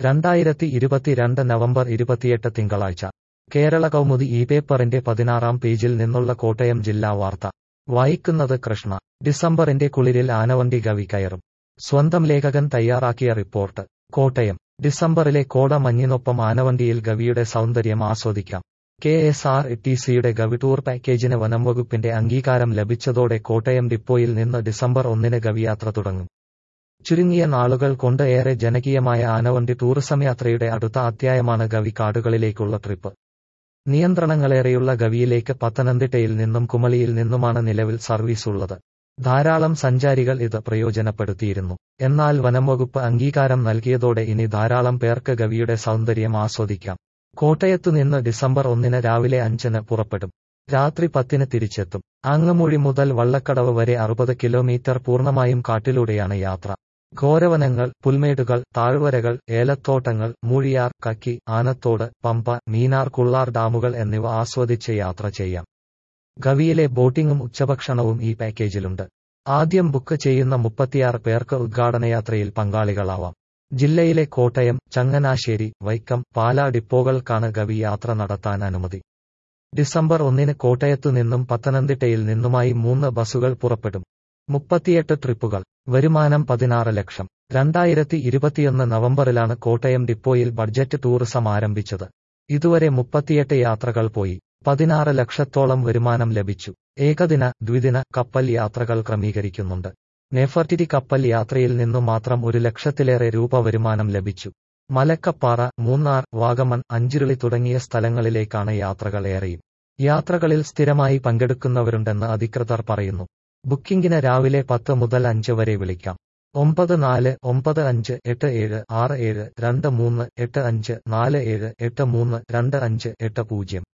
2022 November 28 തിങ്കളാഴ്ച കേരള കൗമുദി ഈ പേപ്പറിന്റെ 16-ാം പേജിൽ നിന്നുള്ള കോട്ടയം ജില്ലാ വാർത്ത വായിക്കുന്നത് കൃഷ്ണ. ഡിസംബറിന്റെ കുളിരിൽ ആനവണ്ടി ഗവി കയറും. സ്വന്തം ലേഖകൻ തയ്യാറാക്കിയ റിപ്പോർട്ട്. കോട്ടയം. ഡിസംബറിലെ കോട മഞ്ഞിനൊപ്പം ആനവണ്ടിയിൽ ഗവിയുടെ സൗന്ദര്യം ആസ്വദിക്കാം. KSRTCയുടെ ഗവി ടൂർ പാക്കേജിന് വനംവകുപ്പിന്റെ അംഗീകാരം ലഭിച്ചതോടെ കോട്ടയം ഡിപ്പോയിൽ നിന്ന് ഡിസംബർ 1-ന് ഗവിയാത്ര തുടങ്ങും. ചുരുങ്ങിയ നാളുകൾ കൊണ്ട് ഏറെ ജനകീയമായ ആനവണ്ടി ടൂറിസം യാത്രയുടെ അടുത്ത അധ്യായമാണ് ഗവി കാടുകളിലേക്കുള്ള ട്രിപ്പ്. നിയന്ത്രണങ്ങളേറെയുള്ള ഗവിയിലേക്ക് പത്തനംതിട്ടയിൽ നിന്നും കുമളിയിൽ നിന്നുമാണ് നിലവിൽ സർവീസ് ഉള്ളത്. ധാരാളം സഞ്ചാരികൾ ഇത് പ്രയോജനപ്പെടുത്തിയിരുന്നു. എന്നാൽ വനംവകുപ്പ് അംഗീകാരം നൽകിയതോടെ ഇനി ധാരാളം പേർക്ക് ഗവിയുടെ സൗന്ദര്യം ആസ്വദിക്കാം. കോട്ടയത്തുനിന്ന് ഡിസംബർ 1-ന് രാവിലെ 5-ന് പുറപ്പെടും. രാത്രി 10-ന് തിരിച്ചെത്തും. ആങ്ങമൂഴി മുതൽ വള്ളക്കടവ് വരെ 60 കിലോമീറ്റർ പൂർണ്ണമായും കാട്ടിലൂടെയാണ് യാത്ര. ഘോരവനങ്ങൾ, പുൽമേടുകൾ, താഴ്വരകൾ, ഏലത്തോട്ടങ്ങൾ, മൂഴിയാർ, കക്കി, ആനത്തോട്, പമ്പ, മീനാർ, കുള്ളാർ ഡാമുകൾ എന്നിവ ആസ്വദിച്ച് യാത്ര ചെയ്യാം. ഗവിയിലെ ബോട്ടിംഗും ഉച്ചഭക്ഷണവും ഈ പാക്കേജിലുണ്ട്. ആദ്യം ബുക്ക് ചെയ്യുന്ന 36 പേർക്ക് ഉദ്ഘാടനയാത്രയിൽ പങ്കാളികളാവാം. ജില്ലയിലെ കോട്ടയം, ചങ്ങനാശ്ശേരി, വൈക്കം, പാലാ ഡിപ്പോകൾക്കാണ് ഗവി യാത്ര നടത്താൻ അനുമതി. ഡിസംബർ 1-ന് കോട്ടയത്തു നിന്നും പത്തനംതിട്ടയിൽ നിന്നുമായി 3 ബസുകൾ പുറപ്പെടും. 38 ട്രിപ്പുകൾ. വരുമാനം 16 ലക്ഷം. 2021 നവംബറിലാണ് കോട്ടയം ഡിപ്പോയിൽ ബഡ്ജറ്റ് ടൂറിസം ആരംഭിച്ചത്. ഇതുവരെ 38 യാത്രകൾ പോയി. 16 ലക്ഷത്തോളം വരുമാനം ലഭിച്ചു. ഏകദിന, ദ്വിദിന കപ്പൽ യാത്രകൾ ക്രമീകരിക്കുന്നുണ്ട്. നെഫർട്ടിറ്റി കപ്പൽ യാത്രയിൽ നിന്നു മാത്രം 1 ലക്ഷത്തിലേറെ രൂപ വരുമാനം ലഭിച്ചു. മലക്കപ്പാറ, മൂന്നാർ, വാഗമൺ, അഞ്ചിരുളി തുടങ്ങിയ സ്ഥലങ്ങളിലേക്കാണ് യാത്രകൾ ഏറെയും. യാത്രകളിൽ സ്ഥിരമായി പങ്കെടുക്കുന്നവരുണ്ടെന്ന് അധികൃതർ പറയുന്നു. ബുക്കിംഗിന് രാവിലെ 10 മുതൽ 5 വരെ വിളിക്കാം. 94958767238547832580.